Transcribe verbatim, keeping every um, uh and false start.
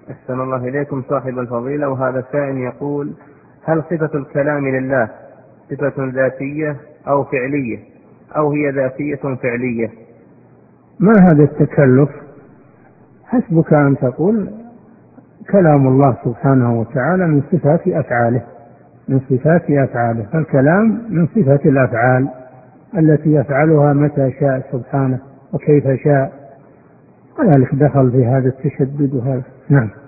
أحسن الله إليكم صاحب الفضيلة. وهذا سائل يقول: هل صفة الكلام لله صفة ذاتية أو فعلية، أو هي ذاتية فعلية؟ ما هذا التكلف؟ حسبك أن تقول كلام الله سبحانه وتعالى من صفات أفعاله، من صفات أفعاله، فالكلام من صفة الأفعال التي يفعلها متى شاء سبحانه وكيف شاء، وذلك دخل في هذا التشدد وهذا. نعم.